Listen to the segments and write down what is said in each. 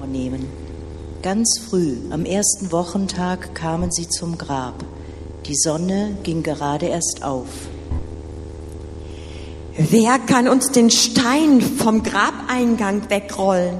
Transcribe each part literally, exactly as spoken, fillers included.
nehmen. Ganz früh, am ersten Wochentag, kamen sie zum Grab. Die Sonne ging gerade erst auf. Wer kann uns den Stein vom Grabeingang wegrollen?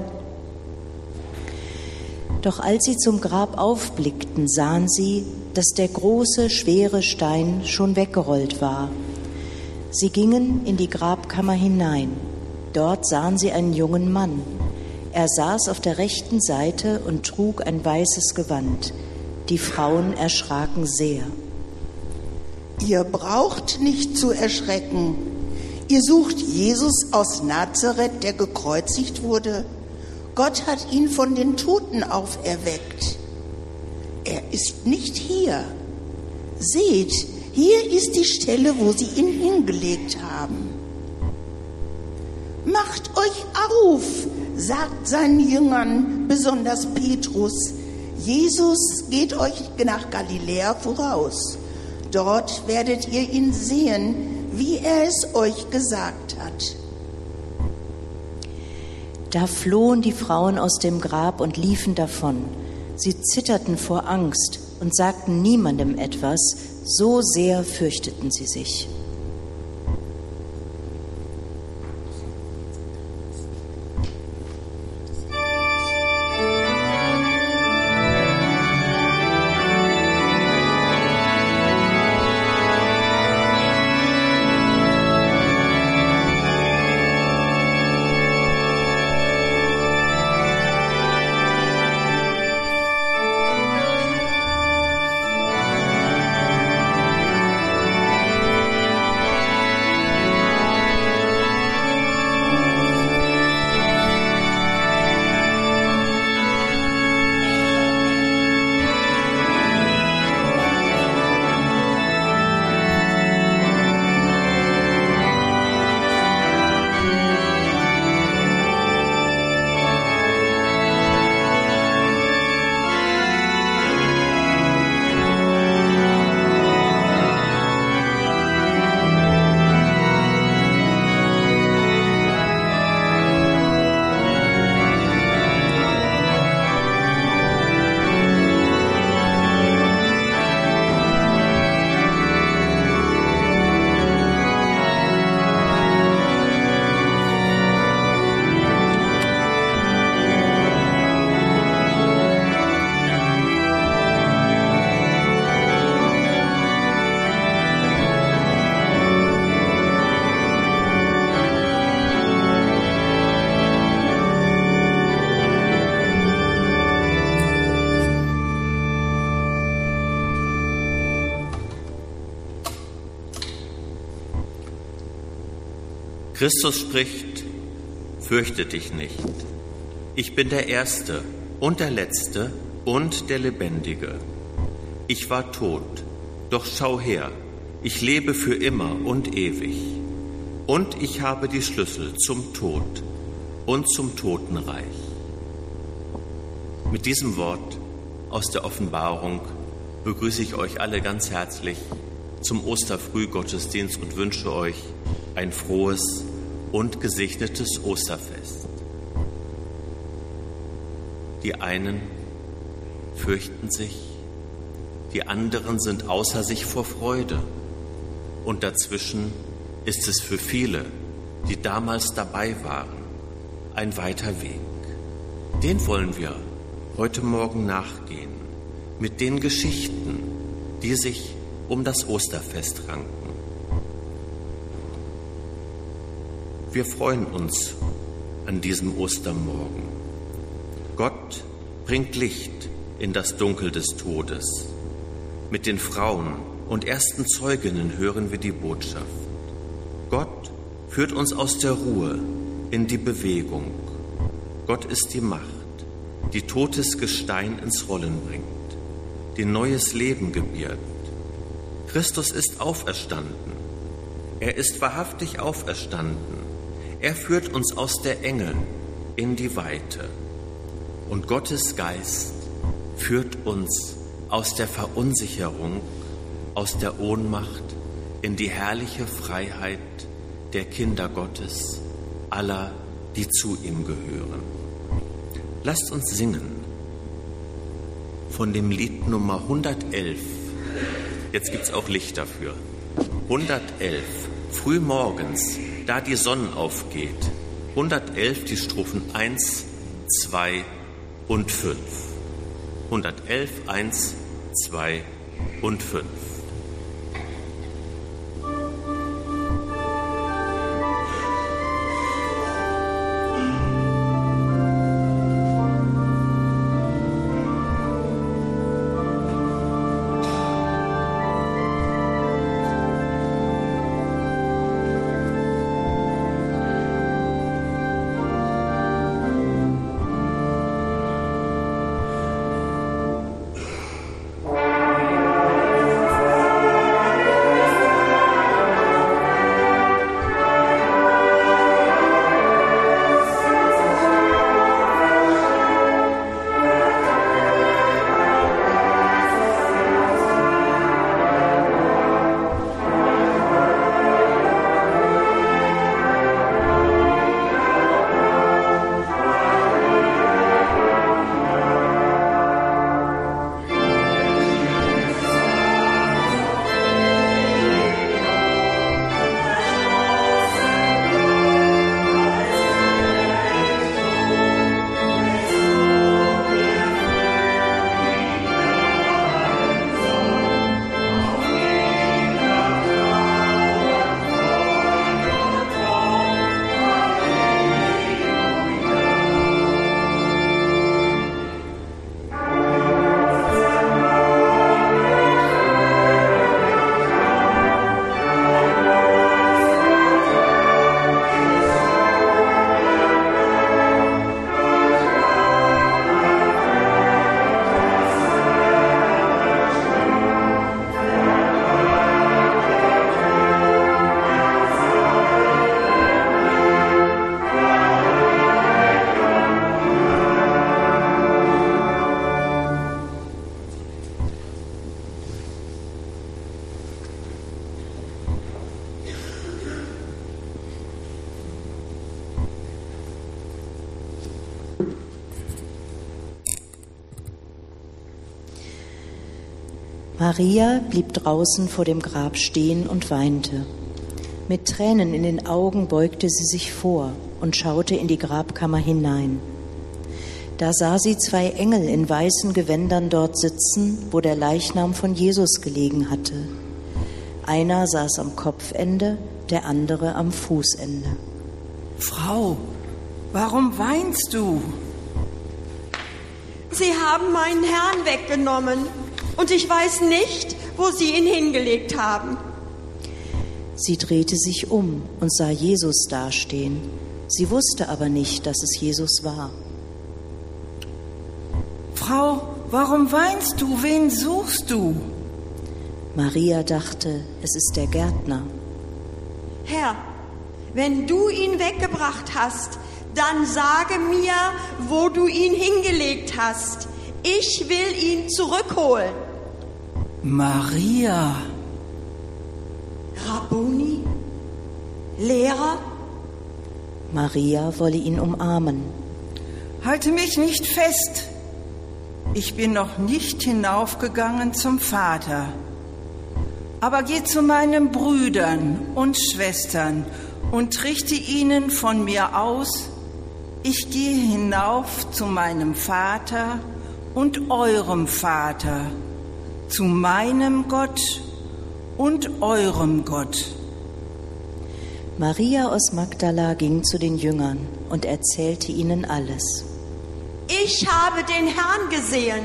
Doch als sie zum Grab aufblickten, sahen sie, dass der große, schwere Stein schon weggerollt war. Sie gingen in die Grabkammer hinein. Dort sahen sie einen jungen Mann. Er saß auf der rechten Seite und trug ein weißes Gewand. Die Frauen erschraken sehr. Ihr braucht nicht zu erschrecken. Ihr sucht Jesus aus Nazareth, der gekreuzigt wurde. Gott hat ihn von den Toten auferweckt. Er ist nicht hier. Seht, hier ist die Stelle, wo sie ihn hingelegt haben. Macht euch auf, sagt seinen Jüngern, besonders Petrus. Jesus geht euch nach Galiläa voraus. Dort werdet ihr ihn sehen, wie er es euch gesagt hat. Da flohen die Frauen aus dem Grab und liefen davon. Sie zitterten vor Angst und sagten niemandem etwas, so sehr fürchteten sie sich. Christus spricht, fürchte dich nicht. Ich bin der Erste und der Letzte und der Lebendige. Ich war tot, doch schau her, ich lebe für immer und ewig. Und ich habe die Schlüssel zum Tod und zum Totenreich. Mit diesem Wort aus der Offenbarung begrüße ich euch alle ganz herzlich zum Osterfrühgottesdienst und wünsche euch ein frohes und gesegnetes Osterfest. Die einen fürchten sich, die anderen sind außer sich vor Freude. Und dazwischen ist es für viele, die damals dabei waren, ein weiter Weg. Den wollen wir heute Morgen nachgehen, mit den Geschichten, die sich um das Osterfest ranken. Wir freuen uns an diesem Ostermorgen. Gott bringt Licht in das Dunkel des Todes. Mit den Frauen und ersten Zeuginnen hören wir die Botschaft. Gott führt uns aus der Ruhe in die Bewegung. Gott ist die Macht, die totes Gestein ins Rollen bringt, die neues Leben gebiert. Christus ist auferstanden. Er ist wahrhaftig auferstanden. Er führt uns aus der Enge in die Weite. Und Gottes Geist führt uns aus der Verunsicherung, aus der Ohnmacht in die herrliche Freiheit der Kinder Gottes, aller, die zu ihm gehören. Lasst uns singen von dem Lied Nummer hundertelf. Jetzt gibt's auch Licht dafür. hundertelf, früh morgens, da die Sonne aufgeht. hundertelf, die Strophen eins, zwei und fünf. hundertelf, eins, zwei und fünf. Maria blieb draußen vor dem Grab stehen und weinte. Mit Tränen in den Augen beugte sie sich vor und schaute in die Grabkammer hinein. Da sah sie zwei Engel in weißen Gewändern dort sitzen, wo der Leichnam von Jesus gelegen hatte. Einer saß am Kopfende, der andere am Fußende. Frau, warum weinst du? Sie haben meinen Herrn weggenommen und ich weiß nicht, wo sie ihn hingelegt haben. Sie drehte sich um und sah Jesus dastehen. Sie wusste aber nicht, dass es Jesus war. Frau, warum weinst du? Wen suchst du? Maria dachte, es ist der Gärtner. Herr, wenn du ihn weggebracht hast, dann sage mir, wo du ihn hingelegt hast. Ich will ihn zurückholen. Maria. Rabbuni? Lehrer? Maria wolle ihn umarmen. Halte mich nicht fest. Ich bin noch nicht hinaufgegangen zum Vater. Aber geh zu meinen Brüdern und Schwestern und richte ihnen von mir aus, ich gehe hinauf zu meinem Vater und eurem Vater, zu meinem Gott und eurem Gott. Maria aus Magdala ging zu den Jüngern und erzählte ihnen alles. Ich habe den Herrn gesehen.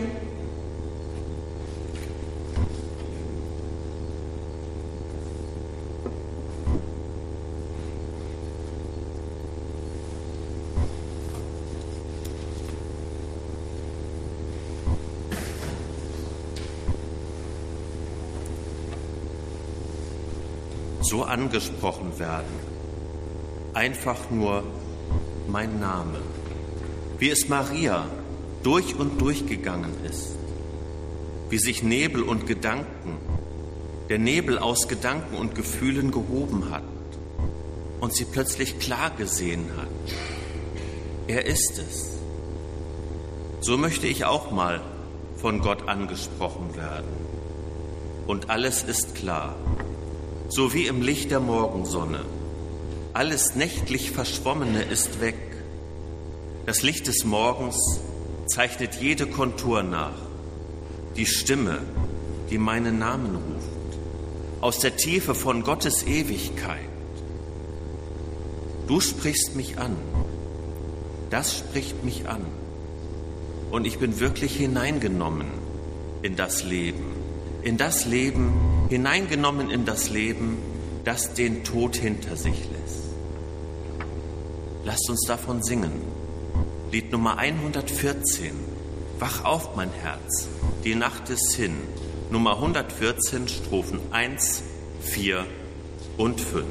So angesprochen werden, einfach nur mein Name, wie es Maria durch und durch gegangen ist, wie sich Nebel und Gedanken, der Nebel aus Gedanken und Gefühlen gehoben hat und sie plötzlich klar gesehen hat. Er ist es. So möchte ich auch mal von Gott angesprochen werden. Und alles ist klar, so wie im Licht der Morgensonne. Alles nächtlich Verschwommene ist weg. Das Licht des Morgens zeichnet jede Kontur nach. Die Stimme, die meinen Namen ruft, aus der Tiefe von Gottes Ewigkeit. Du sprichst mich an. Das spricht mich an. Und ich bin wirklich hineingenommen in das Leben. In das Leben, hineingenommen in das Leben, das den Tod hinter sich lässt. Lasst uns davon singen. Lied Nummer hundertvierzehn. Wach auf, mein Herz, die Nacht ist hin. Nummer hundertvierzehn, Strophen eins, vier und fünf.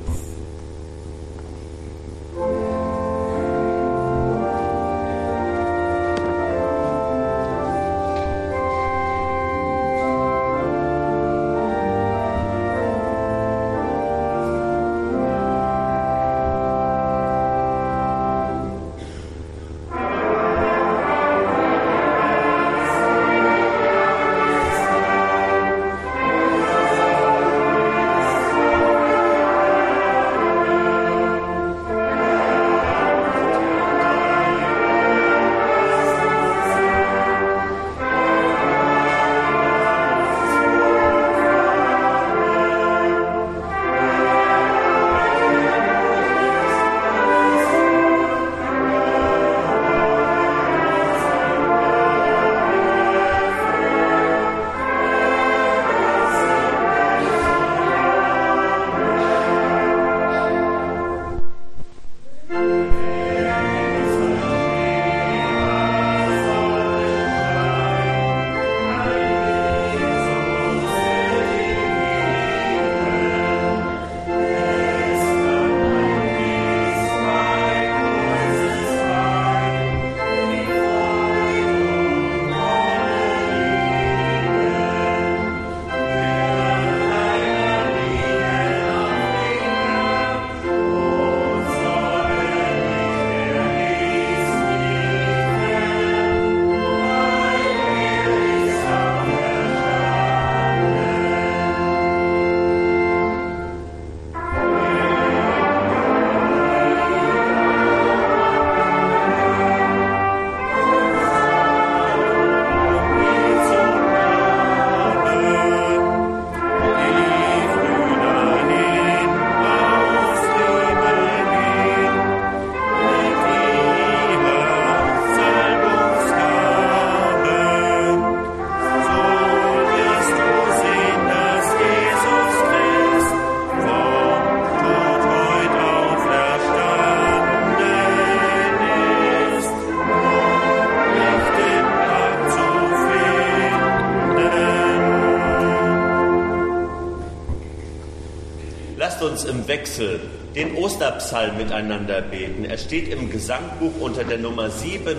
Im Wechsel den Osterpsalm miteinander beten. Er steht im Gesangbuch unter der Nummer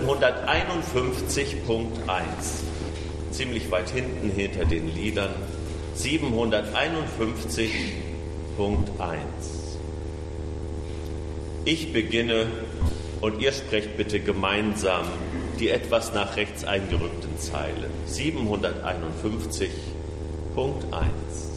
siebenhunderteinundfünfzig Punkt eins. Ziemlich weit hinten hinter den Liedern. siebenhunderteinundfünfzig Punkt eins. Ich beginne und ihr sprecht bitte gemeinsam die etwas nach rechts eingerückten Zeilen. siebenhunderteinundfünfzig Punkt eins.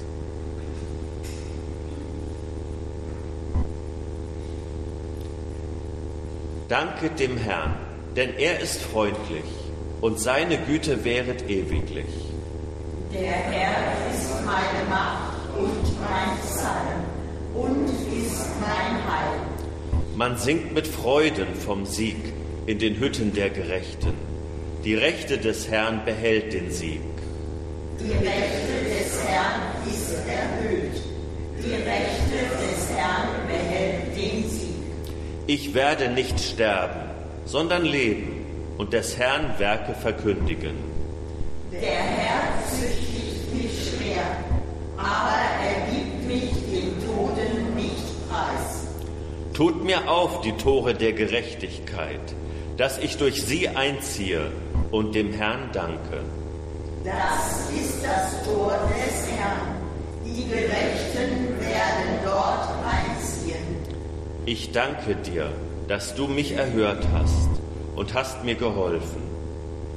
Danket dem Herrn, denn er ist freundlich und seine Güte währet ewiglich. Der Herr ist meine Macht und mein Psalm und ist mein Heil. Man singt mit Freuden vom Sieg in den Hütten der Gerechten. Die Rechte des Herrn behält den Sieg. Die Rechte des Herrn ist erhöht. Die Rechte des Herrn behält den Sieg. Ich werde nicht sterben, sondern leben und des Herrn Werke verkündigen. Der Herr züchtigt mich schwer, aber er gibt mich den Toten nicht preis. Tut mir auf die Tore der Gerechtigkeit, dass ich durch sie einziehe und dem Herrn danke. Das ist das Tor des Herrn. Die Gerechten werden dort einziehen. Ich danke dir, dass du mich erhört hast und hast mir geholfen.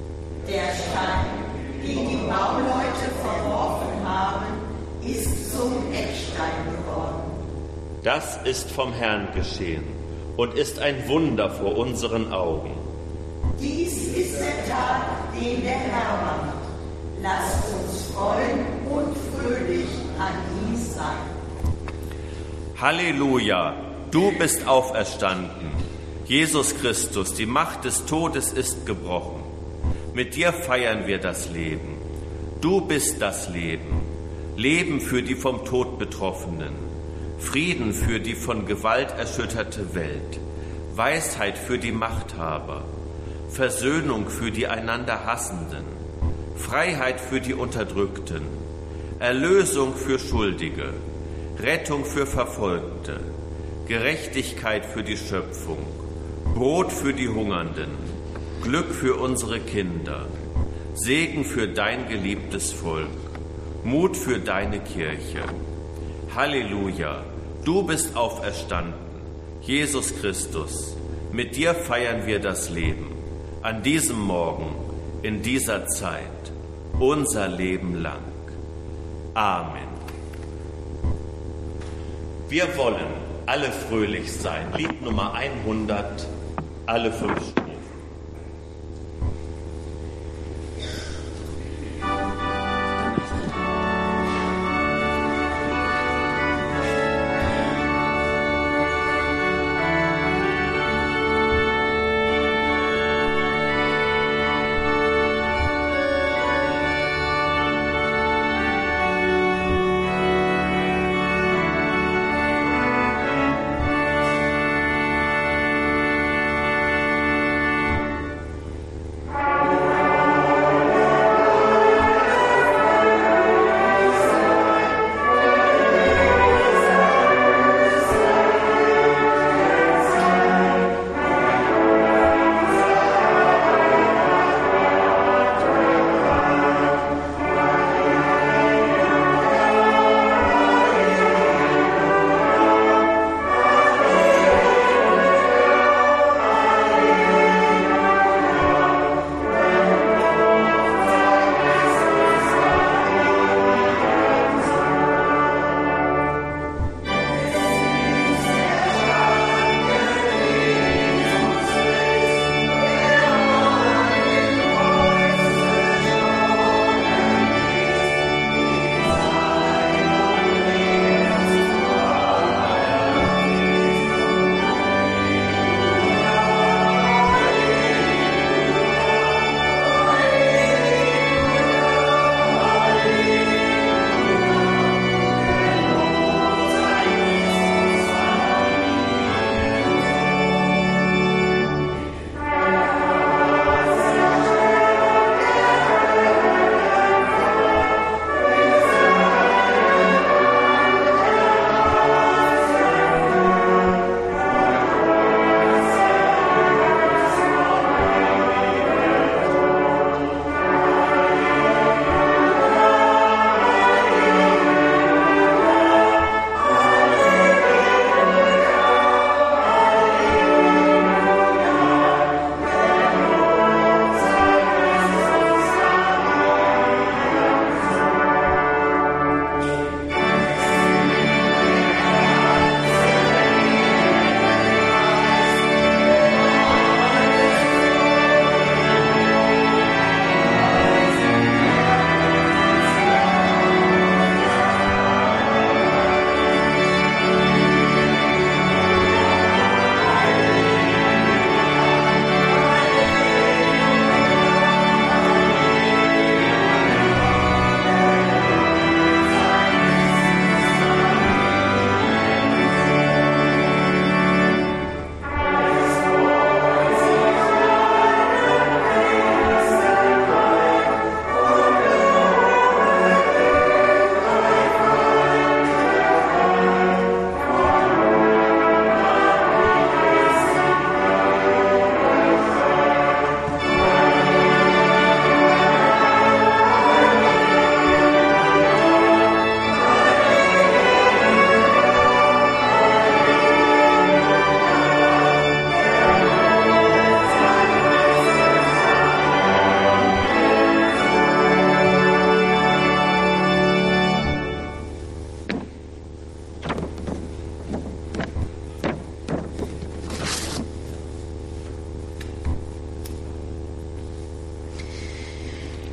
Der Stein, den die Bauleute verworfen haben, ist zum Eckstein geworden. Das ist vom Herrn geschehen und ist ein Wunder vor unseren Augen. Dies ist der Tag, den der Herr macht. Lasst uns freuen und fröhlich an ihm sein. Halleluja, du bist auferstanden. Jesus Christus, die Macht des Todes ist gebrochen. Mit dir feiern wir das Leben. Du bist das Leben. Leben für die vom Tod Betroffenen. Frieden für die von Gewalt erschütterte Welt. Weisheit für die Machthaber. Versöhnung für die einander Hassenden. Freiheit für die Unterdrückten. Erlösung für Schuldige. Rettung für Verfolgte. Gerechtigkeit für die Schöpfung. Brot für die Hungernden. Glück für unsere Kinder. Segen für dein geliebtes Volk. Mut für deine Kirche. Halleluja, du bist auferstanden. Jesus Christus, mit dir feiern wir das Leben. An diesem Morgen, in dieser Zeit, unser Leben lang. Amen. Wir wollen alle fröhlich sein. Lied Nummer hundert, alle fünf Strophen.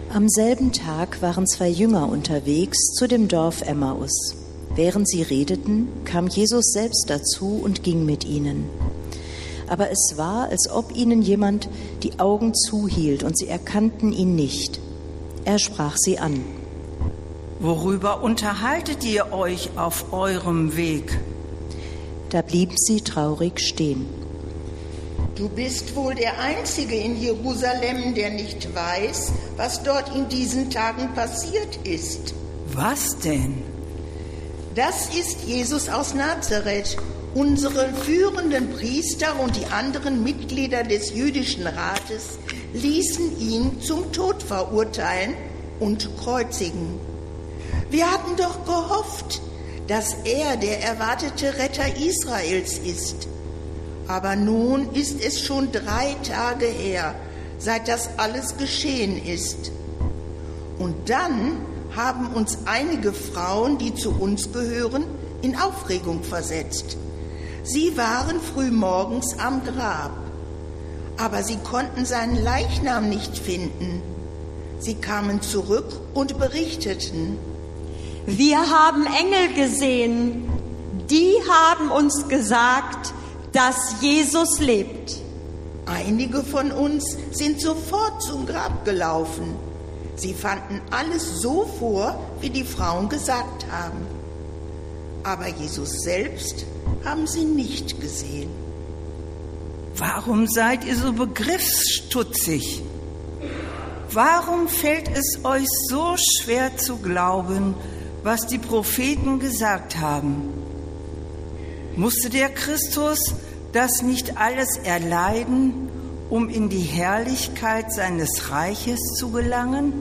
Am selben Tag waren zwei Jünger unterwegs zu dem Dorf Emmaus. Während sie redeten, kam Jesus selbst dazu und ging mit ihnen. Aber es war, als ob ihnen jemand die Augen zuhielt und sie erkannten ihn nicht. Er sprach sie an. Worüber unterhaltet ihr euch auf eurem Weg? Da blieben sie traurig stehen. Du bist wohl der Einzige in Jerusalem, der nicht weiß, was dort in diesen Tagen passiert ist. Was denn? Das ist Jesus aus Nazareth. Unsere führenden Priester und die anderen Mitglieder des jüdischen Rates ließen ihn zum Tod verurteilen und kreuzigen. Wir hatten doch gehofft, dass er der erwartete Retter Israels ist. Aber nun ist es schon drei Tage her, seit das alles geschehen ist. Und dann haben uns einige Frauen, die zu uns gehören, in Aufregung versetzt. Sie waren frühmorgens am Grab, aber sie konnten seinen Leichnam nicht finden. Sie kamen zurück und berichteten: Wir haben Engel gesehen, die haben uns gesagt, dass Jesus lebt. Einige von uns sind sofort zum Grab gelaufen. Sie fanden alles so vor, wie die Frauen gesagt haben. Aber Jesus selbst haben sie nicht gesehen. Warum seid ihr so begriffsstutzig? Warum fällt es euch so schwer zu glauben, was die Propheten gesagt haben? Musste der Christus das nicht alles erleiden, um in die Herrlichkeit seines Reiches zu gelangen?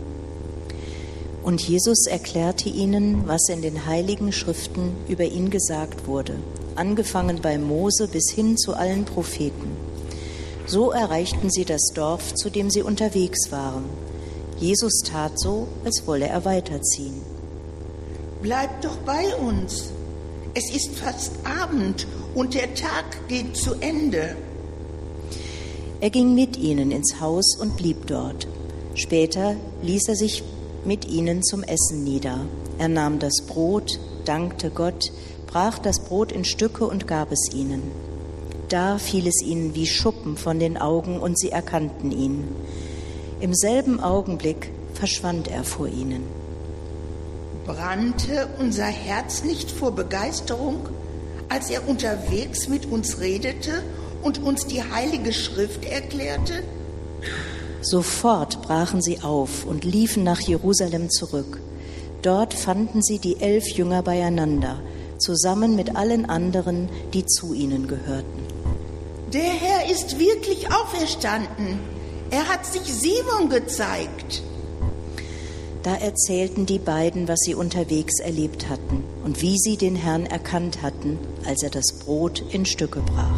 Und Jesus erklärte ihnen, was in den heiligen Schriften über ihn gesagt wurde, angefangen bei Mose bis hin zu allen Propheten. So erreichten sie das Dorf, zu dem sie unterwegs waren. Jesus tat so, als wolle er weiterziehen. Bleibt doch bei uns. Es ist fast Abend und der Tag geht zu Ende. Er ging mit ihnen ins Haus und blieb dort. Später ließ er sich mit ihnen zum Essen nieder. Er nahm das Brot, dankte Gott, brach das Brot in Stücke und gab es ihnen. Da fiel es ihnen wie Schuppen von den Augen und sie erkannten ihn. Im selben Augenblick verschwand er vor ihnen. Brannte unser Herz nicht vor Begeisterung, als er unterwegs mit uns redete und uns die Heilige Schrift erklärte? Sofort brachen sie auf und liefen nach Jerusalem zurück. Dort fanden sie die elf Jünger beieinander, zusammen mit allen anderen, die zu ihnen gehörten. Der Herr ist wirklich auferstanden. Er hat sich Simon gezeigt. Da erzählten die beiden, was sie unterwegs erlebt hatten und wie sie den Herrn erkannt hatten, als er das Brot in Stücke brach.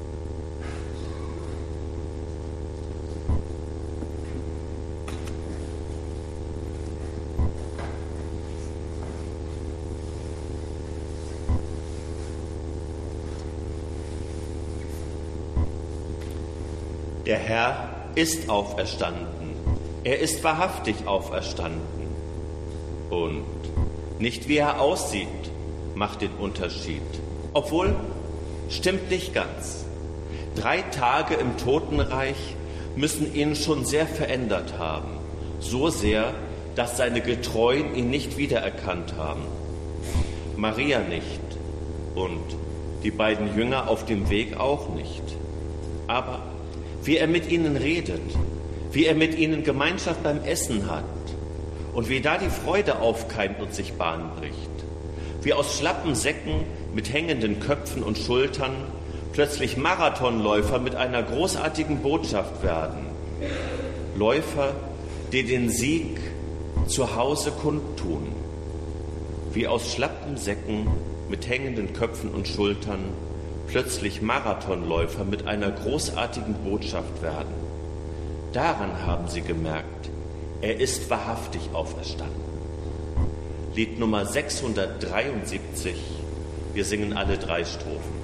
Der Herr ist auferstanden. Er ist wahrhaftig auferstanden. Und nicht wie er aussieht, macht den Unterschied. Obwohl, stimmt nicht ganz. Drei Tage im Totenreich müssen ihn schon sehr verändert haben. So sehr, dass seine Getreuen ihn nicht wiedererkannt haben. Maria nicht und die beiden Jünger auf dem Weg auch nicht. Aber wie er mit ihnen redet, wie er mit ihnen Gemeinschaft beim Essen hat und wie da die Freude aufkeimt und sich Bahn bricht. Wie aus schlappen Säcken mit hängenden Köpfen und Schultern plötzlich Marathonläufer mit einer großartigen Botschaft werden. Läufer, die den Sieg zu Hause kundtun. Wie aus schlappen Säcken mit hängenden Köpfen und Schultern plötzlich Marathonläufer mit einer großartigen Botschaft werden. Daran haben sie gemerkt, er ist wahrhaftig auferstanden. Lied Nummer sechshundertdreiundsiebzig, wir singen alle drei Strophen.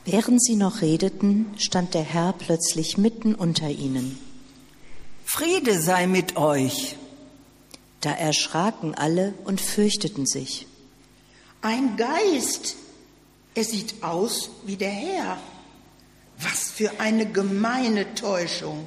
Während sie noch redeten, stand der Herr plötzlich mitten unter ihnen. Friede sei mit euch. Da erschraken alle und fürchteten sich. Ein Geist. Er sieht aus wie der Herr. Was für eine gemeine Täuschung.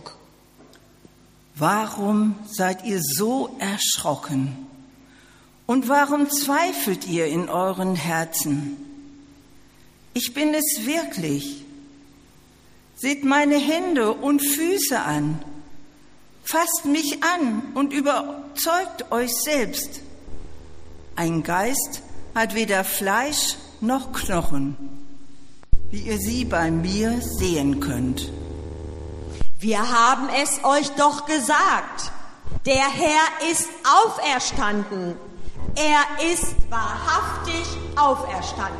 Warum seid ihr so erschrocken? Und warum zweifelt ihr in euren Herzen? Ich bin es wirklich. Seht meine Hände und Füße an. Fasst mich an und überzeugt euch selbst. Ein Geist hat weder Fleisch noch Knochen, wie ihr sie bei mir sehen könnt. Wir haben es euch doch gesagt. Der Herr ist auferstanden. Er ist wahrhaftig auferstanden.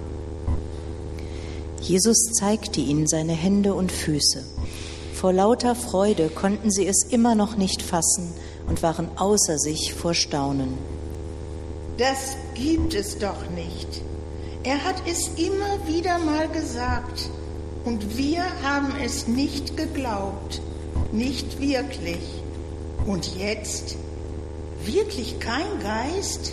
Jesus zeigte ihnen seine Hände und Füße. Vor lauter Freude konnten sie es immer noch nicht fassen und waren außer sich vor Staunen. Das gibt es doch nicht. Er hat es immer wieder mal gesagt und wir haben es nicht geglaubt, nicht wirklich. Und jetzt? Wirklich kein Geist?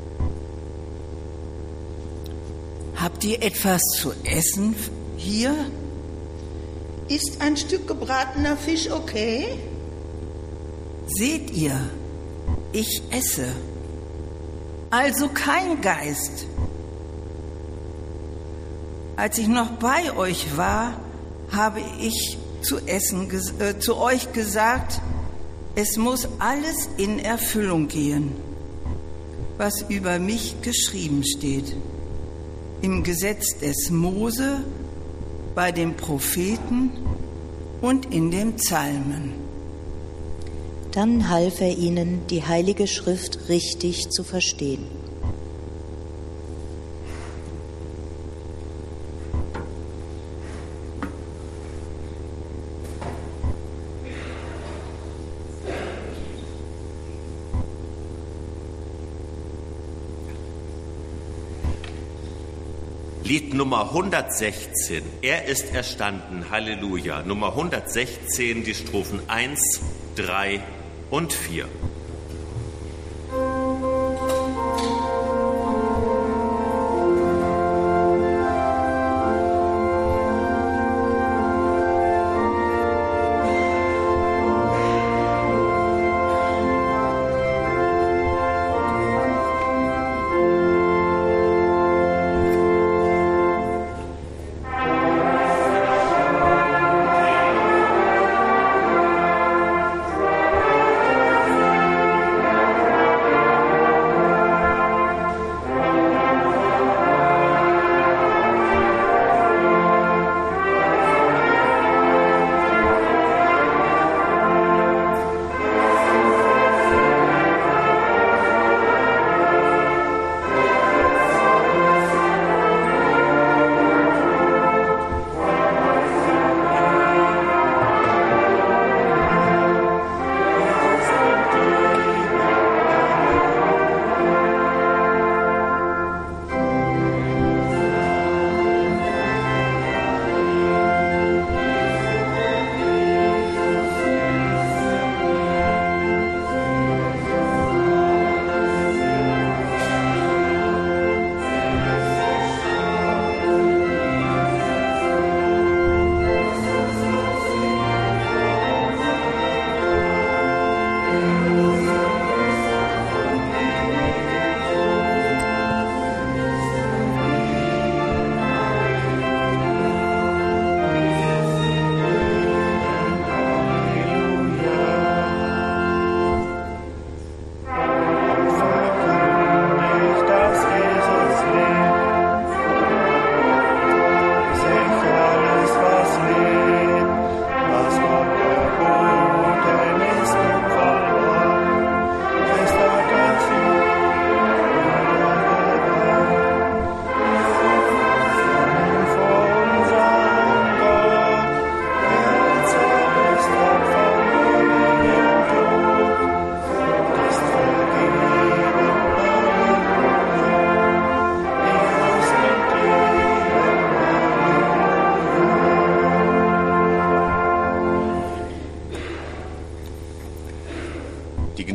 Habt ihr etwas zu essen hier? Ist ein Stück gebratener Fisch okay? Seht ihr, ich esse. Also kein Geist. Als ich noch bei euch war, habe ich zu essen äh, zu euch gesagt, es muss alles in Erfüllung gehen, was über mich geschrieben steht. Im Gesetz des Mose, bei den Propheten und in den Psalmen. Dann half er ihnen, die Heilige Schrift richtig zu verstehen. Lied Nummer hundertsechzehn, er ist erstanden, Halleluja. Nummer hundertsechzehn, die Strophen eins, drei und vier. Musik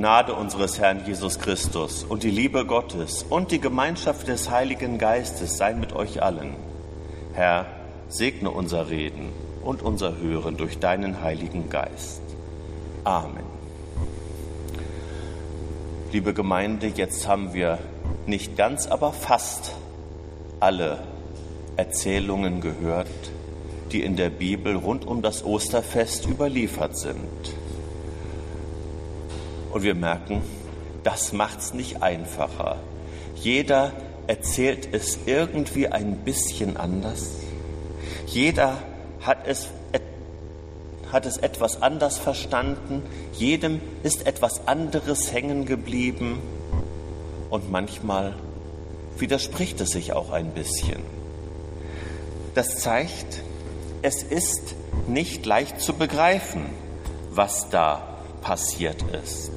Gnade unseres Herrn Jesus Christus und die Liebe Gottes und die Gemeinschaft des Heiligen Geistes sei mit euch allen. Herr, segne unser Reden und unser Hören durch deinen Heiligen Geist. Amen. Liebe Gemeinde, jetzt haben wir nicht ganz, aber fast alle Erzählungen gehört, die in der Bibel rund um das Osterfest überliefert sind. Und wir merken, das macht's nicht einfacher. Jeder erzählt es irgendwie ein bisschen anders. Jeder hat es, hat es etwas anders verstanden. Jedem ist etwas anderes hängen geblieben. Und manchmal widerspricht es sich auch ein bisschen. Das zeigt, es ist nicht leicht zu begreifen, was da passiert ist.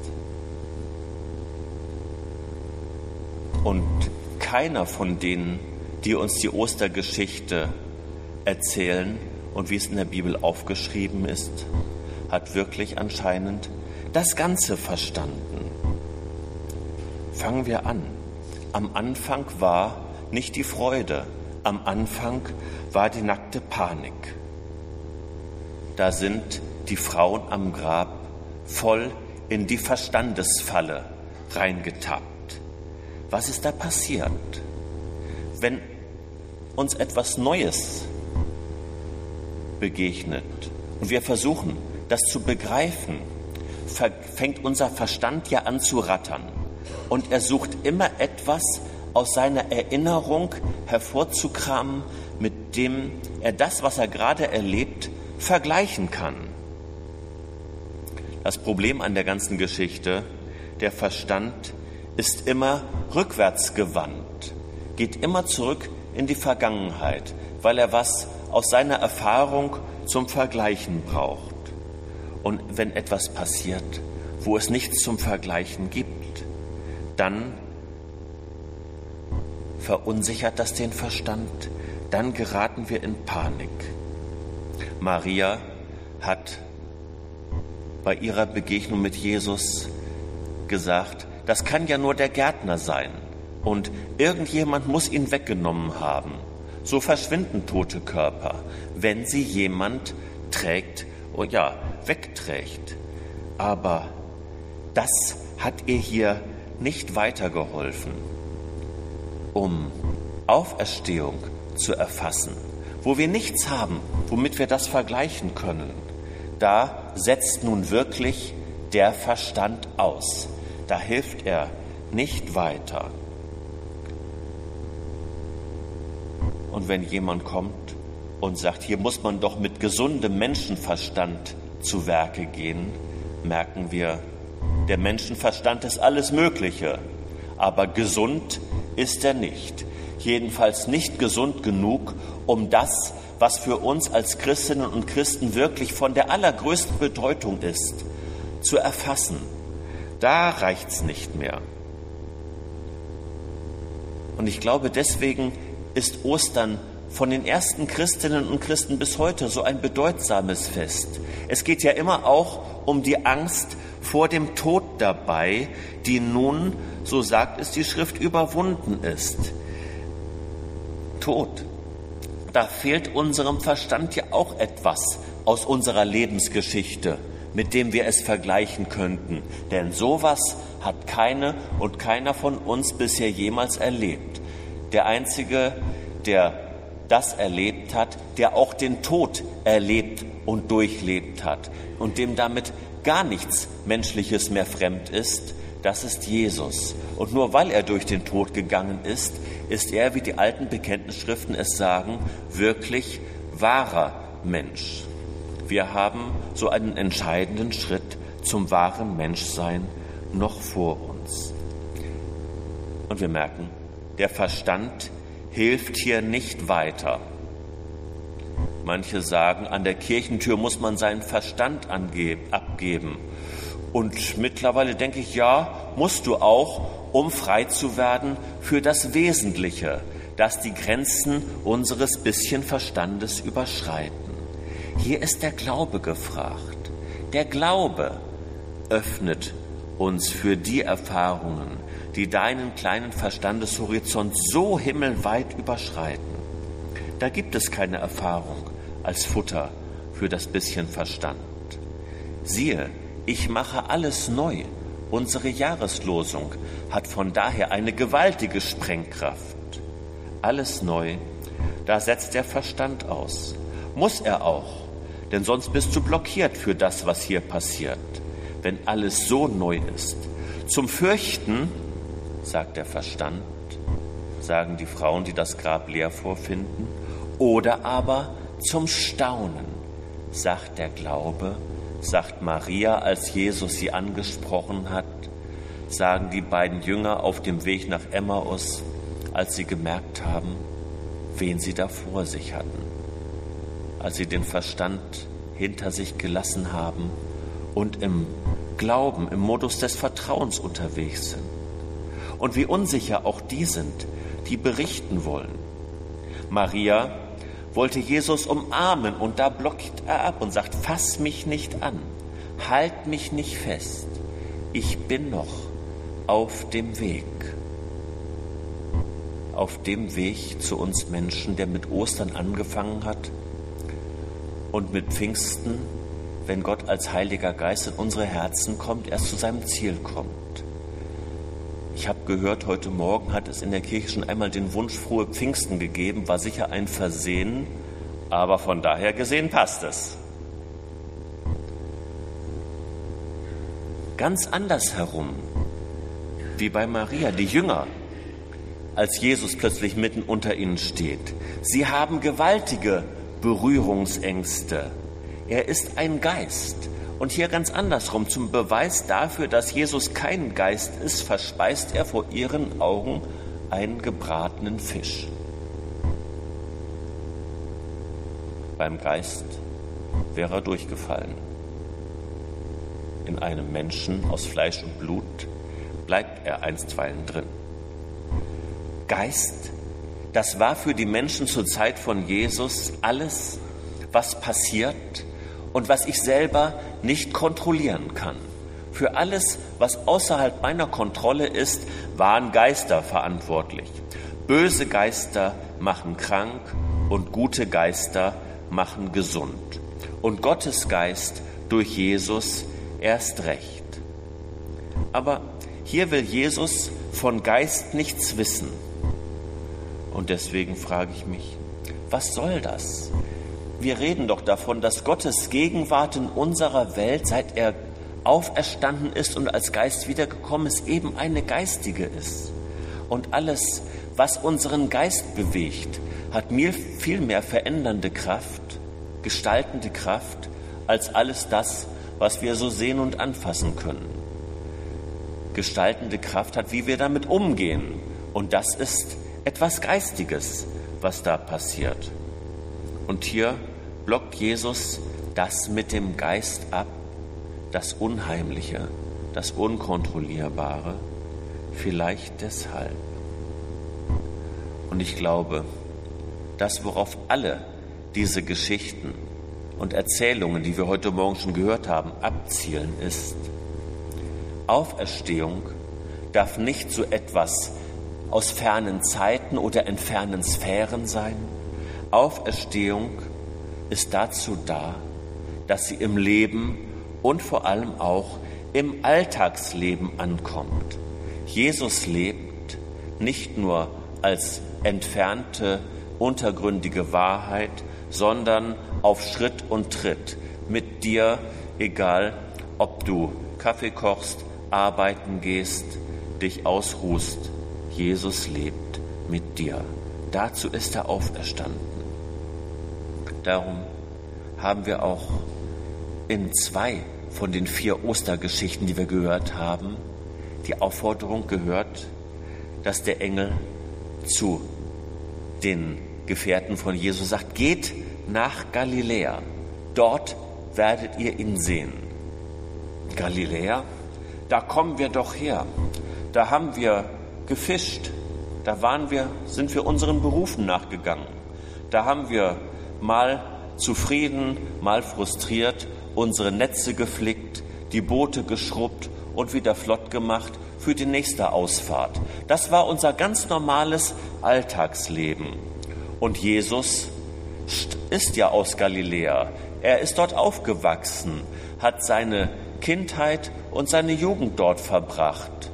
Und keiner von denen, die uns die Ostergeschichte erzählen und wie es in der Bibel aufgeschrieben ist, hat wirklich anscheinend das Ganze verstanden. Fangen wir an. Am Anfang war nicht die Freude, am Anfang war die nackte Panik. Da sind die Frauen am Grab voll in die Verstandesfalle reingetappt. Was ist da passiert? Wenn uns etwas Neues begegnet und wir versuchen, das zu begreifen, fängt unser Verstand ja an zu rattern. Und er sucht immer etwas aus seiner Erinnerung hervorzukramen, mit dem er das, was er gerade erlebt, vergleichen kann. Das Problem an der ganzen Geschichte, der Verstand ist immer rückwärts gewandt, geht immer zurück in die Vergangenheit, weil er was aus seiner Erfahrung zum Vergleichen braucht. Und wenn etwas passiert, wo es nichts zum Vergleichen gibt, dann verunsichert das den Verstand, dann geraten wir in Panik. Maria hat bei ihrer Begegnung mit Jesus gesagt, das kann ja nur der Gärtner sein und irgendjemand muss ihn weggenommen haben. So verschwinden tote Körper, wenn sie jemand trägt, oh ja, wegträgt. Aber das hat ihr hier nicht weitergeholfen, um Auferstehung zu erfassen, wo wir nichts haben, womit wir das vergleichen können. Da setzt nun wirklich der Verstand aus. Da hilft er nicht weiter. Und wenn jemand kommt und sagt, hier muss man doch mit gesundem Menschenverstand zu Werke gehen, merken wir, der Menschenverstand ist alles Mögliche, aber gesund ist er nicht. Jedenfalls nicht gesund genug, um das, was für uns als Christinnen und Christen wirklich von der allergrößten Bedeutung ist, zu erfassen. Da reicht's nicht mehr. Und ich glaube, deswegen ist Ostern von den ersten Christinnen und Christen bis heute so ein bedeutsames Fest. Es geht ja immer auch um die Angst vor dem Tod dabei, die nun, so sagt es die Schrift, überwunden ist. Tod. Da fehlt unserem Verstand ja auch etwas aus unserer Lebensgeschichte, mit dem wir es vergleichen könnten. Denn sowas hat keine und keiner von uns bisher jemals erlebt. Der Einzige, der das erlebt hat, der auch den Tod erlebt und durchlebt hat und dem damit gar nichts Menschliches mehr fremd ist, das ist Jesus. Und nur weil er durch den Tod gegangen ist, ist er, wie die alten Bekenntnisschriften es sagen, wirklich wahrer Mensch. Wir haben so einen entscheidenden Schritt zum wahren Menschsein noch vor uns. Und wir merken, der Verstand hilft hier nicht weiter. Manche sagen, an der Kirchentür muss man seinen Verstand abgeben. Und mittlerweile denke ich, ja, musst du auch, um frei zu werden für das Wesentliche, das die Grenzen unseres bisschen Verstandes überschreiten. Hier ist der Glaube gefragt. Der Glaube öffnet uns für die Erfahrungen, die deinen kleinen Verstandeshorizont so himmelweit überschreiten. Da gibt es keine Erfahrung als Futter für das bisschen Verstand. Siehe, ich mache alles neu. Unsere Jahreslosung hat von daher eine gewaltige Sprengkraft. Alles neu, da setzt der Verstand aus. Muss er auch, denn sonst bist du blockiert für das, was hier passiert, wenn alles so neu ist. Zum Fürchten, sagt der Verstand, sagen die Frauen, die das Grab leer vorfinden, oder aber zum Staunen, sagt der Glaube, sagt Maria, als Jesus sie angesprochen hat, sagen die beiden Jünger auf dem Weg nach Emmaus, als sie gemerkt haben, wen sie da vor sich hatten, als sie den Verstand hinter sich gelassen haben und im Glauben, im Modus des Vertrauens unterwegs sind. Und wie unsicher auch die sind, die berichten wollen. Maria wollte Jesus umarmen und da blockt er ab und sagt, fass mich nicht an, halt mich nicht fest, ich bin noch auf dem Weg. Auf dem Weg zu uns Menschen, der mit Ostern angefangen hat und mit Pfingsten, wenn Gott als Heiliger Geist in unsere Herzen kommt, erst zu seinem Ziel kommt. Ich habe gehört, heute Morgen hat es in der Kirche schon einmal den Wunsch frohe Pfingsten gegeben, war sicher ein Versehen, aber von daher gesehen passt es. Ganz anders herum, wie bei Maria, die Jünger, als Jesus plötzlich mitten unter ihnen steht. Sie haben gewaltige Berührungsängste. Er ist ein Geist. Und hier ganz andersrum, zum Beweis dafür, dass Jesus kein Geist ist, verspeist er vor ihren Augen einen gebratenen Fisch. Beim Geist wäre er durchgefallen. In einem Menschen aus Fleisch und Blut bleibt er einstweilen drin. Geist, das war für die Menschen zur Zeit von Jesus alles, was passiert und was ich selber nicht kontrollieren kann. Für alles, was außerhalb meiner Kontrolle ist, waren Geister verantwortlich. Böse Geister machen krank und gute Geister machen gesund. Und Gottes Geist durch Jesus erst recht. Aber hier will Jesus von Geist nichts wissen. Und deswegen frage ich mich, was soll das? Wir reden doch davon, dass Gottes Gegenwart in unserer Welt, seit er auferstanden ist und als Geist wiedergekommen ist, eben eine geistige ist. Und alles, was unseren Geist bewegt, hat mir viel mehr verändernde Kraft, gestaltende Kraft, als alles das, was wir so sehen und anfassen können. Gestaltende Kraft hat, wie wir damit umgehen. Und das ist etwas Geistiges, was da passiert. Und hier blockt Jesus das mit dem Geist ab, das Unheimliche, das Unkontrollierbare, vielleicht deshalb. Und ich glaube, das, worauf alle diese Geschichten und Erzählungen, die wir heute Morgen schon gehört haben, abzielen, ist: Auferstehung darf nicht so etwas aus fernen Zeiten oder in fernen Sphären sein. Auferstehung ist dazu da, dass sie im Leben und vor allem auch im Alltagsleben ankommt. Jesus lebt nicht nur als entfernte, untergründige Wahrheit, sondern auf Schritt und Tritt mit dir, egal ob du Kaffee kochst, arbeiten gehst, dich ausruhst. Jesus lebt mit dir. Dazu ist er auferstanden. Darum haben wir auch in zwei von den vier Ostergeschichten, die wir gehört haben, die Aufforderung gehört, dass der Engel zu den Gefährten von Jesus sagt: Geht nach Galiläa, dort werdet ihr ihn sehen. Galiläa, da kommen wir doch her, da haben wir gefischt, da waren wir, sind wir unseren Berufen nachgegangen, da haben wir mal zufrieden, mal frustriert unsere Netze geflickt, die Boote geschrubbt und wieder flott gemacht für die nächste Ausfahrt. Das war unser ganz normales Alltagsleben. Und Jesus ist ja aus Galiläa. Er ist dort aufgewachsen, hat seine Kindheit und seine Jugend dort verbracht.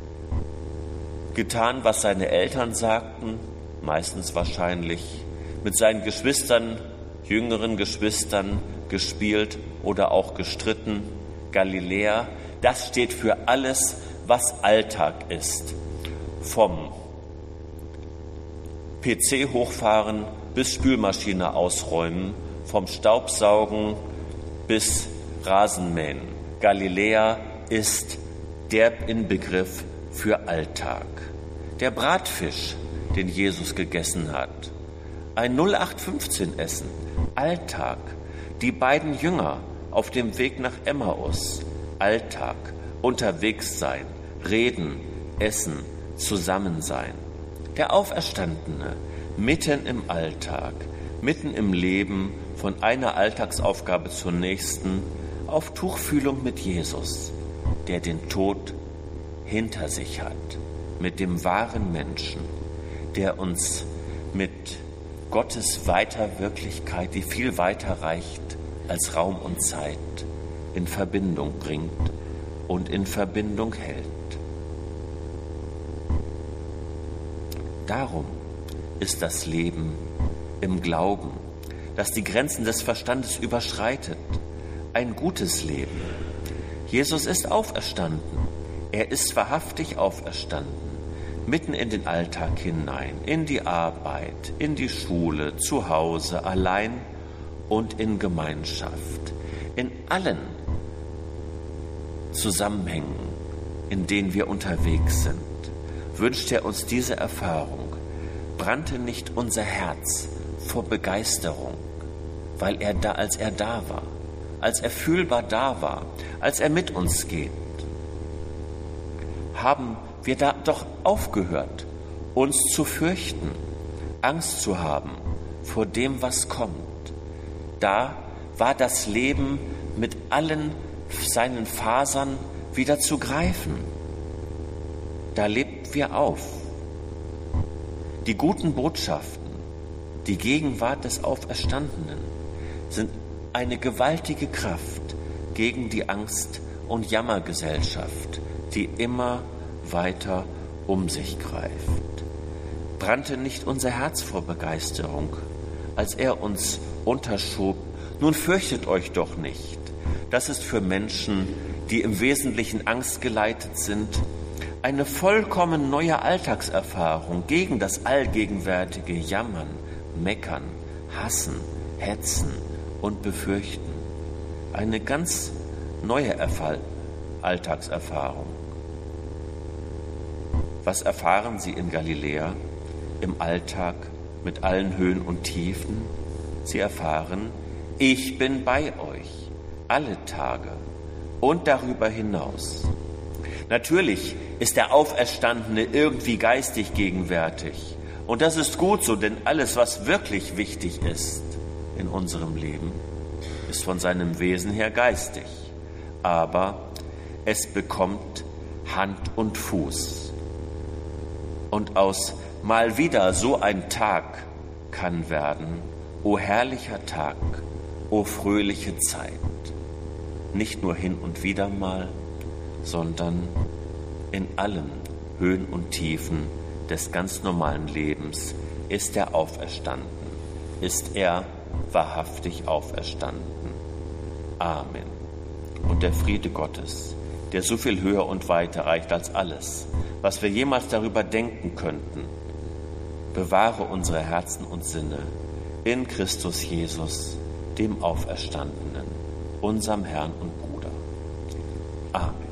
Getan, was seine Eltern sagten, meistens wahrscheinlich, mit seinen Geschwistern, jüngeren Geschwistern gespielt oder auch gestritten. Galiläa, das steht für alles, was Alltag ist. Vom P C hochfahren bis Spülmaschine ausräumen, vom Staubsaugen bis Rasenmähen. Galiläa ist der Inbegriff für Alltag. Der Bratfisch, den Jesus gegessen hat, ein null acht fünfzehn Essen, Alltag. Die beiden Jünger auf dem Weg nach Emmaus, Alltag, unterwegs sein, reden, essen, zusammen sein. Der Auferstandene, mitten im Alltag, mitten im Leben, von einer Alltagsaufgabe zur nächsten, auf Tuchfühlung mit Jesus, der den Tod hinter sich hat, mit dem wahren Menschen, der uns mit Gottes weiter Wirklichkeit, die viel weiter reicht als Raum und Zeit, in Verbindung bringt und in Verbindung hält. Darum ist das Leben im Glauben, das die Grenzen des Verstandes überschreitet, ein gutes Leben. Jesus ist auferstanden. Er ist wahrhaftig auferstanden, mitten in den Alltag hinein, in die Arbeit, in die Schule, zu Hause, allein und in Gemeinschaft. In allen Zusammenhängen, in denen wir unterwegs sind, wünscht er uns diese Erfahrung. Brannte nicht unser Herz vor Begeisterung, weil er da, als er da war, als er fühlbar da war, als er mit uns geht? Haben wir da doch aufgehört, uns zu fürchten, Angst zu haben vor dem, was kommt? Da war das Leben mit allen seinen Fasern wieder zu greifen. Da lebten wir auf. Die guten Botschaften, die Gegenwart des Auferstandenen sind eine gewaltige Kraft gegen die Angst- und Jammergesellschaft, die immer weiter um sich greift. Brannte nicht unser Herz vor Begeisterung, als er uns unterschob: Nun fürchtet euch doch nicht. Das ist für Menschen, die im Wesentlichen angstgeleitet sind, eine vollkommen neue Alltagserfahrung gegen das allgegenwärtige Jammern, Meckern, Hassen, Hetzen und Befürchten. Eine ganz neue Erfall- Alltagserfahrung. Was erfahren sie in Galiläa im Alltag mit allen Höhen und Tiefen? Sie erfahren: Ich bin bei euch alle Tage und darüber hinaus. Natürlich ist der Auferstandene irgendwie geistig gegenwärtig. Und das ist gut so, denn alles, was wirklich wichtig ist in unserem Leben, ist von seinem Wesen her geistig. Aber es bekommt Hand und Fuß. Und aus mal wieder so ein Tag kann werden: O herrlicher Tag, o fröhliche Zeit. Nicht nur hin und wieder mal, sondern in allen Höhen und Tiefen des ganz normalen Lebens ist er auferstanden, ist er wahrhaftig auferstanden. Amen. Und der Friede Gottes, der so viel höher und weiter reicht als alles, was wir jemals darüber denken könnten, bewahre unsere Herzen und Sinne in Christus Jesus, dem Auferstandenen, unserem Herrn und Bruder. Amen.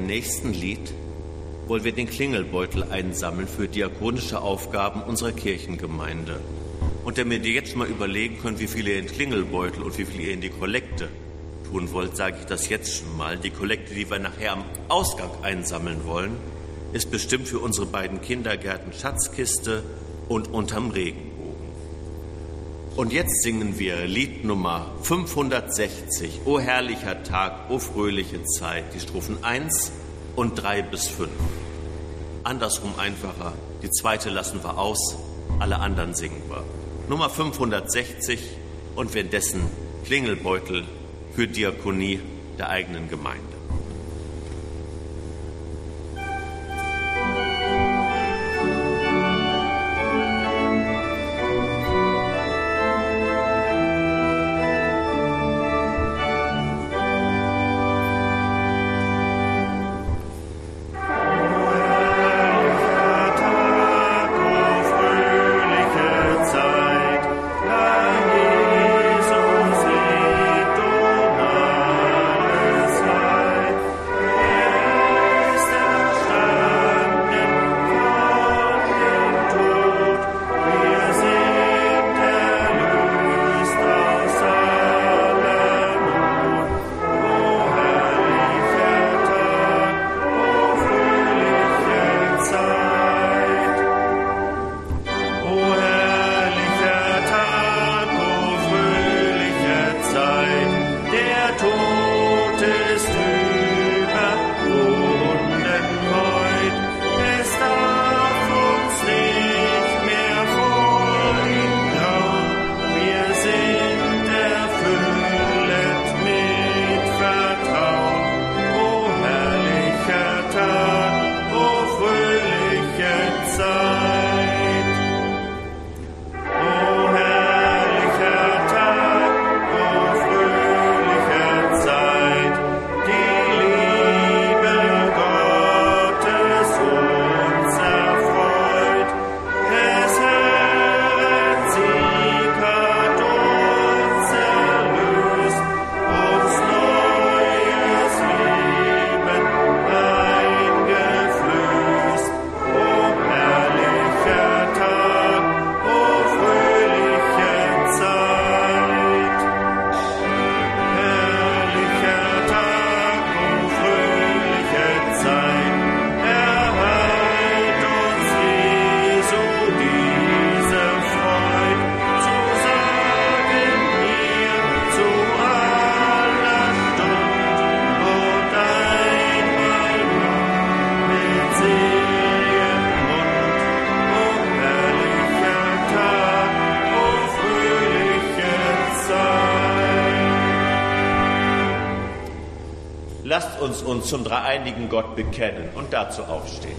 nächsten Lied wollen wir den Klingelbeutel einsammeln für diakonische Aufgaben unserer Kirchengemeinde. Und damit ihr jetzt mal überlegen könnt, wie viel ihr in den Klingelbeutel und wie viel ihr in die Kollekte tun wollt, sage ich das jetzt schon mal. Die Kollekte, die wir nachher am Ausgang einsammeln wollen, ist bestimmt für unsere beiden Kindergärten Schatzkiste und Unterm Regenbogen. Und jetzt singen wir Lied Nummer fünfhundertsechzig, O herrlicher Tag, o fröhliche Zeit, die Strophen eins und drei bis fünf. Andersrum einfacher, die zweite lassen wir aus, alle anderen singen wir. Nummer fünfhundertsechzig und währenddessen Klingelbeutel für Diakonie der eigenen Gemeinde. Lasst uns uns zum dreieinigen Gott bekennen und dazu aufstehen.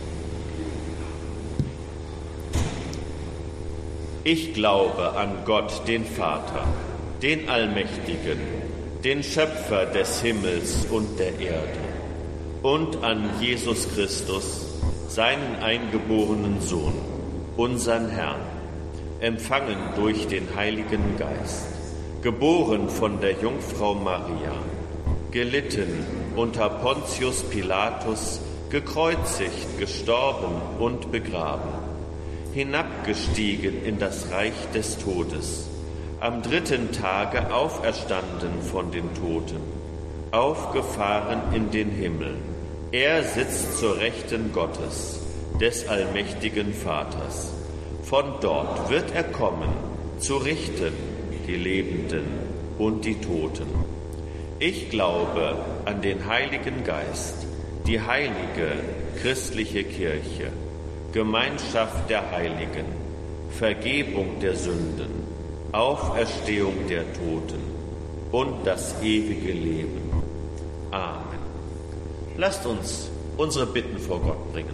Ich glaube an Gott, den Vater, den Allmächtigen, den Schöpfer des Himmels und der Erde, und an Jesus Christus, seinen eingeborenen Sohn, unseren Herrn, empfangen durch den Heiligen Geist, geboren von der Jungfrau Maria, gelitten unter Pontius Pilatus, gekreuzigt, gestorben und begraben, hinabgestiegen in das Reich des Todes, am dritten Tage auferstanden von den Toten, aufgefahren in den Himmel. Er sitzt zur Rechten Gottes, des allmächtigen Vaters. Von dort wird er kommen, zu richten die Lebenden und die Toten. Ich glaube an den Heiligen Geist, die heilige christliche Kirche, Gemeinschaft der Heiligen, Vergebung der Sünden, Auferstehung der Toten und das ewige Leben. Amen. Lasst uns unsere Bitten vor Gott bringen.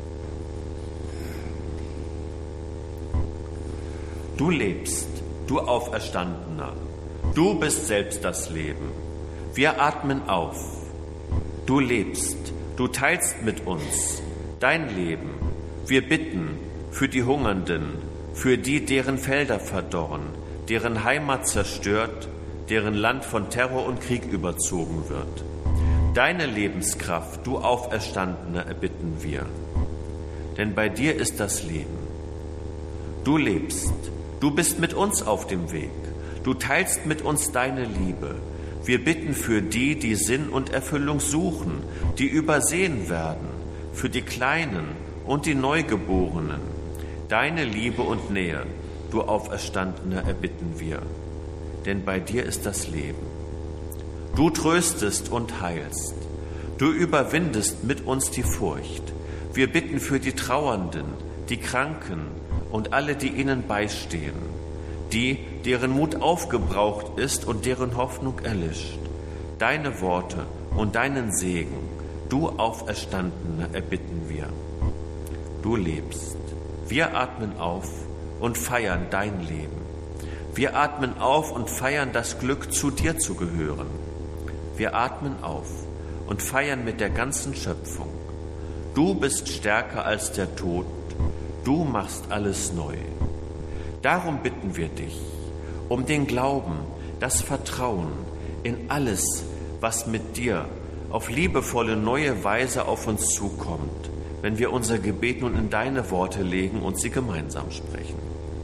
Du lebst, du Auferstandener, du bist selbst das Leben. Wir atmen auf. Du lebst, du teilst mit uns dein Leben. Wir bitten für die Hungernden, für die, deren Felder verdorren, deren Heimat zerstört, deren Land von Terror und Krieg überzogen wird. Deine Lebenskraft, du Auferstandener, erbitten wir. Denn bei dir ist das Leben. Du lebst, du bist mit uns auf dem Weg. Du teilst mit uns deine Liebe. Wir bitten für die, die Sinn und Erfüllung suchen, die übersehen werden, für die Kleinen und die Neugeborenen. Deine Liebe und Nähe, du Auferstandener, erbitten wir. Denn bei dir ist das Leben. Du tröstest und heilst. Du überwindest mit uns die Furcht. Wir bitten für die Trauernden, die Kranken und alle, die ihnen beistehen, die, deren Mut aufgebraucht ist und deren Hoffnung erlischt. Deine Worte und deinen Segen, du Auferstandener, erbitten wir. Du lebst. Wir atmen auf und feiern dein Leben. Wir atmen auf und feiern das Glück, zu dir zu gehören. Wir atmen auf und feiern mit der ganzen Schöpfung. Du bist stärker als der Tod. Du machst alles neu. Darum bitten wir dich um den Glauben, das Vertrauen in alles, was mit dir auf liebevolle neue Weise auf uns zukommt, wenn wir unser Gebet nun in deine Worte legen und sie gemeinsam sprechen.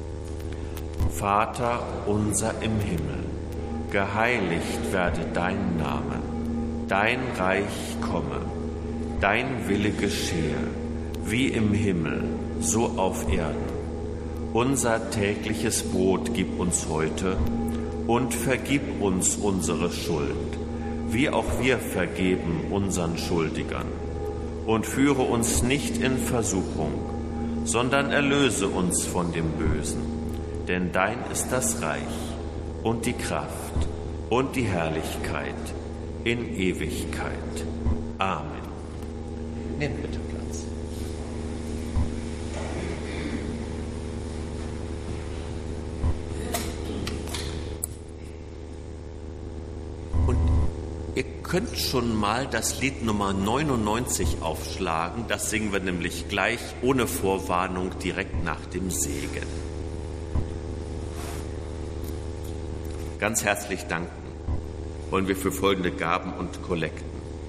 Vater unser im Himmel, geheiligt werde dein Name, dein Reich komme, dein Wille geschehe, wie im Himmel, so auf Erden. Unser tägliches Brot gib uns heute und vergib uns unsere Schuld, wie auch wir vergeben unseren Schuldigern. Und führe uns nicht in Versuchung, sondern erlöse uns von dem Bösen. Denn dein ist das Reich und die Kraft und die Herrlichkeit in Ewigkeit. Amen. Nehmt bitte Platz. Und ihr könnt schon mal das Lied Nummer neunundneunzig aufschlagen. Das singen wir nämlich gleich ohne Vorwarnung direkt nach dem Segen. Ganz herzlich danken wollen wir für folgende Gaben und Kollekten.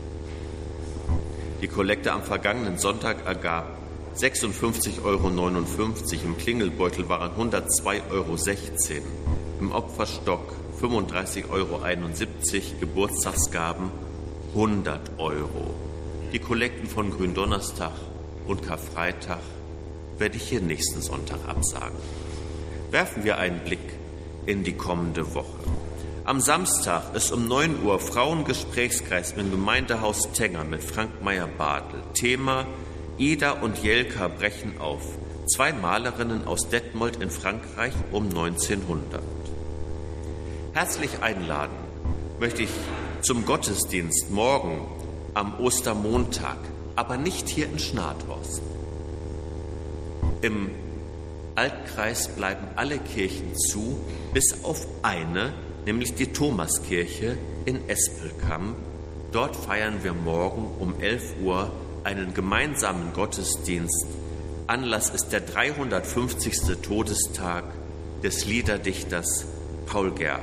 Die Kollekte am vergangenen Sonntag ergab sechsundfünfzig Euro neunundfünfzig, im Klingelbeutel waren hundertzwei Euro sechzehn, im Opferstock fünfunddreißig Euro einundsiebzig, Geburtstagsgaben hundert Euro. Die Kollekten von Gründonnerstag und Karfreitag werde ich hier nächsten Sonntag absagen. Werfen wir einen Blick in die kommende Woche. Am Samstag ist um neun Uhr Frauengesprächskreis im Gemeindehaus Tenger mit Frank Meyer-Bartel. Thema: Ida und Jelka brechen auf. Zwei Malerinnen aus Detmold in Frankreich um neunzehnhundert. Herzlich einladen möchte ich zum Gottesdienst morgen am Ostermontag, aber nicht hier in Schnathorst. Im Altkreis bleiben alle Kirchen zu, bis auf eine, nämlich die Thomaskirche in Espelkamp. Dort feiern wir morgen um elf Uhr einen gemeinsamen Gottesdienst. Anlass ist der dreihundertfünfzigste Todestag des Liederdichters Paul Gerhardt,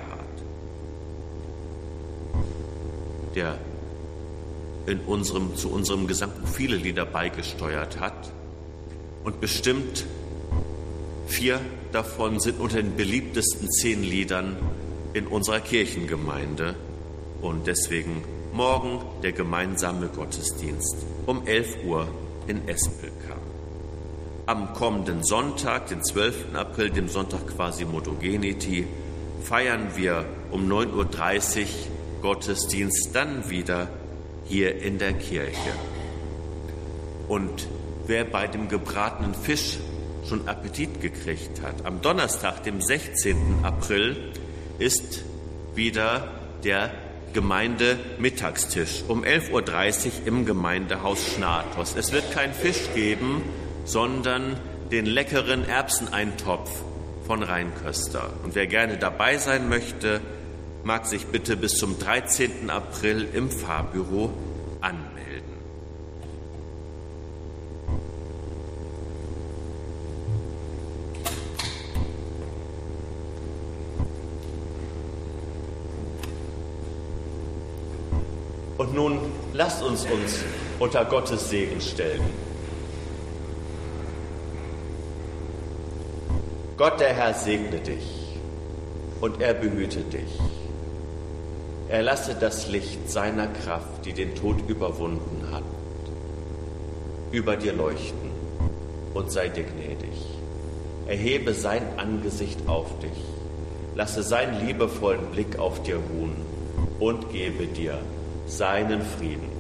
der in unserem, zu unserem Gesangbuch viele Lieder beigesteuert hat. Und bestimmt vier davon sind unter den beliebtesten zehn Liedern in unserer Kirchengemeinde. Und deswegen morgen der gemeinsame Gottesdienst um elf Uhr in Espelkamp. Am kommenden Sonntag, den zwölften April, dem Sonntag Quasimodogeniti, feiern wir um neun Uhr dreißig Gottesdienst dann wieder hier in der Kirche. Und wer bei dem gebratenen Fisch schon Appetit gekriegt hat, am Donnerstag, dem sechzehnten April, ist wieder der Gemeindemittagstisch um elf Uhr dreißig im Gemeindehaus Schnathorst. Es wird kein Fisch geben, sondern den leckeren Erbseneintopf von Rheinköster. Und wer gerne dabei sein möchte, mag sich bitte bis zum dreizehnten April im Pfarrbüro anmelden. Und nun lasst uns uns unter Gottes Segen stellen. Gott, der Herr, segne dich und er behüte dich. Er lasse das Licht seiner Kraft, die den Tod überwunden hat, über dir leuchten und sei dir gnädig. Erhebe sein Angesicht auf dich, lasse seinen liebevollen Blick auf dir ruhen und gebe dir seinen Frieden.